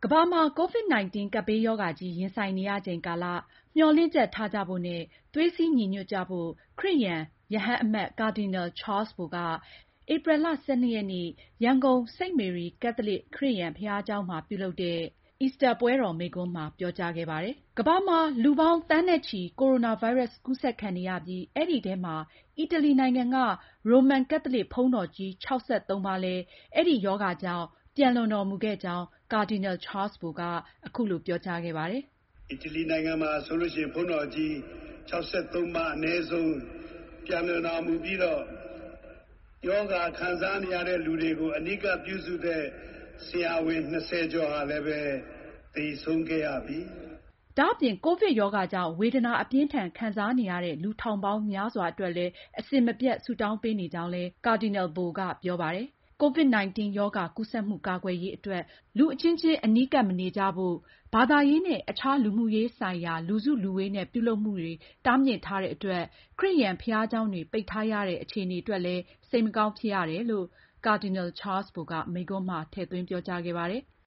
ကမ္ဘာမှာ COVID-19 ကပ်ဘေးရောဂါကြီးရင်ဆိုင်နေရချိန်ကာလ မျှော်လင့်ချက်ထားကြဖို့နဲ့ သွေးစည်းညီညွတ်ကြဖို့ ခရစ်ယာန်ရဟန်းအမတ် ကာဒီနယ်ချားလ်စ်ဘိုက ဧပြီလ ၁၂ ရက်နေ့ ရန်ကုန် စိန့်မေရီ ကက်သလစ်ခရစ်ယာန်ဘုရားကျောင်းမှာ ပြုလုပ်တဲ့ အီစတာပွဲတော်မိန့်ခွန်းမှာ ပြောကြားခဲ့ပါတယ်။ ကမ္ဘာမှာ လူပေါင်း သန်းနဲ့ချီ ကိုရိုနာဗိုင်းရပ်စ်ကူးစက်ခံနေရပြီး အဲဒီထဲမှာ အီတလီနိုင်ငံက ရိုမန်ကက်သလစ်ဘုန်းတော်ကြီး ၆၃ ပါးလည်း အဲဒီရောဂါကြောင့် ပျံလွန်တော်မူခဲ့ကြောင်း ကာဒီနယ်ချားလ်စ်ဘိုက အခုလိုပြောကြားခဲ့ပါတယ်။ အီတလီနိုင်ငံမှာဆိုရင် ဘုန်းတော်ကြီး ၆၃ ပါးအနည်းဆုံးပျံလွန်တော်မူပြီးတော့ ရောဂါခံစားနေရတဲ့လူတွေကို အနီးကပ်ပြုစုတဲ့ဆရာဝန် 20 ကျော်ဟာလည်းသေဆုံးခဲ့ရပြီ။ ဒါအပြင် ကိုဗစ်ရောဂါကြောင့် ဝေဒနာအပြင်းအထန်ခံစားနေရတဲ့ လူထောင်ပေါင်းများစွာအတွက်လည်း အစဉ်မပြတ်ဆုတောင်းပေးနေကြောင်းလည်း ကာဒီနယ်ဘိုက ပြောပါတယ်။ COVID-19 ရောဂါကူးစက်မှုကာကွယ်ရေးအတွက် လူအချင်းချင်းအနီးကပ်မနေကြဖို့ ဘာသာရေးနဲ့ အခြားလူမှုရေးဆိုင်ရာ လူစုလူဝေးနဲ့ ပြုလုပ်မှုတွေ တားမြစ်ထားတဲ့အတွက် ခရစ်ယာန်ဘုရားကျောင်းတွေ ပိတ်ထားရတဲ့ အခြေအနေအတွက်လည်း စိတ်မကောင်းဖြစ်ရတယ်လို့ ကာဒီနယ်ချားလ်စ်ဘိုက မိန့်ခွန်းမှာ ထည့်သွင်းပြောကြားခဲ့ပါတယ်။